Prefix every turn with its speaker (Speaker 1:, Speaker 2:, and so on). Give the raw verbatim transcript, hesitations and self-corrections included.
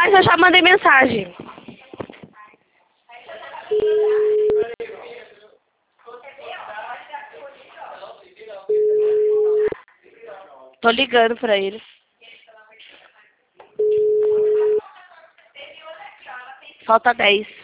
Speaker 1: Mas eu já mandei mensagem. Tô ligando pra ele. Falta dez.